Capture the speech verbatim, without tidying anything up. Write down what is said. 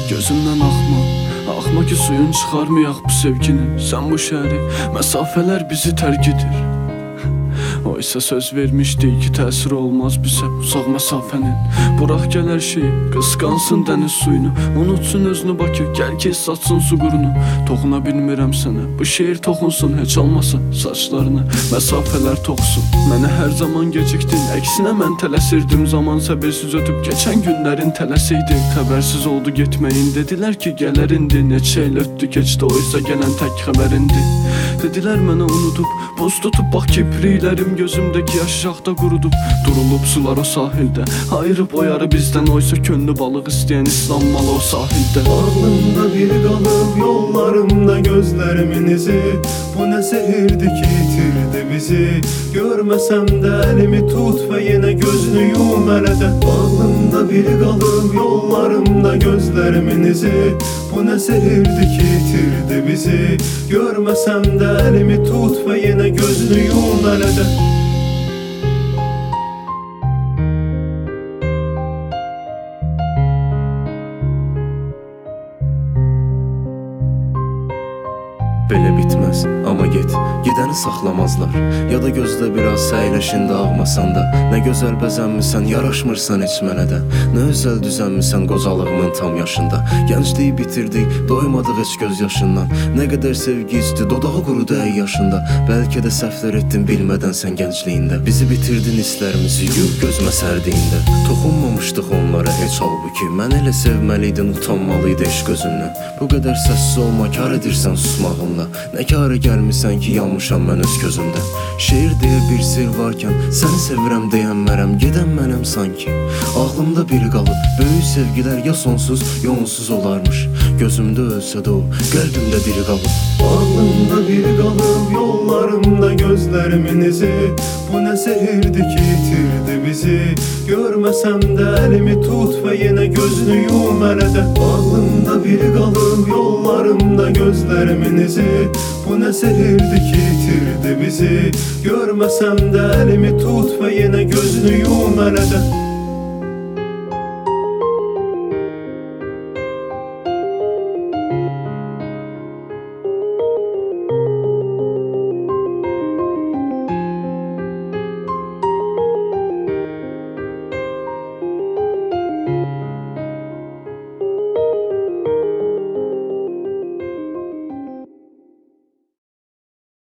gözümdən axma, axma ki suyun çıxarmayaq bu sevginin. Sən bu şəhəri, məsafələr bizi tərk edir. O isə söz vermişdi ki təsiri olmaz bizə uzaq məsafənin. Buraq gəl hər şeyi, qısqansın dəniz suyunu, unutsun özünü Bakı, gəl ki satsın su qurunu. Toxuna bilmirəm sənə, bu şeir toxunsun, heç olmasa saçlarını məsafələr toxusun. Mənə hər zaman gecikdin, əksinə mən tələsirdim. Zaman səbirsiz ötüb keçən günlərin tələsiydi. Xəbərsiz oldu getməyin, dedilər ki gələr indi. Neçə il ötdü keçdi, o isə gələn tək xəbərindi. Dedilər mənə unudub, buz tutub bax kipriklərim gözümdəki yaşaqda qurudub. Durulub sular o sahildə, ayırıb o yarı bizdən. Oysa könlü balıq istəyən islanmalı o sahildə. Ağlımda bir qalıb yollarımda gözlərimin izi. Bu nə sehirdi ki itirdi bizi. Görməsəm də əlimi tut və yenə gözünü yum hələ də. Ağlımda bir qalıb yollarımda gözlərimin izi. Bu nə sehirdi ki itirdi bizi. Görməsəm də əlimi tut və yenə gözünü yum hələ də. Belə bitməz, amma get, gedəni saxlamazlar. Ya da gözlə biraz səyləşində ağmasan da. Nə gözəl bəzənmisən, yaraşmırsan heç mənə də. Nə özəl düzənmisən qocalığımın tam yaşında. Gəncliyi bitirdik, doymadıq heç göz yaşından. Nə qədər sevgi isti, dodağı qurudu əy yaşında. Bəlkə də səhvlər etdin bilmədən sən gəncliyində. Bizi bitirdin hisslərimizi yum gözmə sərdiyində. Toxunmamışdıq onlara heç halbuki. Mən elə sevməliydin, utanmalıydı eşq özündən. Bu qədər səssiz olma, kar edirsən susmağınla. Nə kâra gəlmisən ki yanmışam mən öz gözümdə. Şeir deyə bir sir varkən səni sevirəm deyənmərəm, gedən mənəm sanki. Ağlımda biri qalıb, böyük sevgilər ya sonsuz ya onsuz olarmış. Gözümdə ölsə də o, qəlbimdə diri qalıb. Ağlımda biri qalıb yollarımda gözlərimin izi. Bu nə sehirdi ki itirdi bizi. Görməsəm də əlimi tut və yenə gözünü yum hələ də. Ağlımda biri qalıb yollarımda gözlərimin izi. Bu nə sehirdi ki itirdi bizi. Görməsəm də əlimi tut və yenə gözünü yum hələ də.